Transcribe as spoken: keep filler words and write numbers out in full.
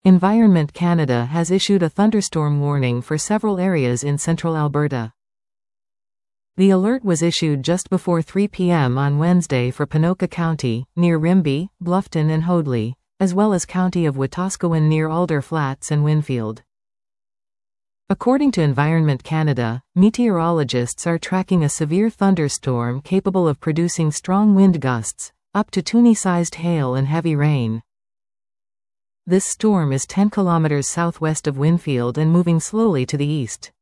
Environment Canada has issued a thunderstorm warning for several areas in central Alberta. The alert was issued just before three p m on Wednesday for Ponoka County, near Rimbey, Bluffton and Hoadley, as well as County of Wetaskiwin near Alder Flats and Winfield. According to Environment Canada, meteorologists are tracking a severe thunderstorm capable of producing strong wind gusts, up to Toonie-sized hail and heavy rain. This storm is ten kilometers southwest of Winfield and moving slowly to the east.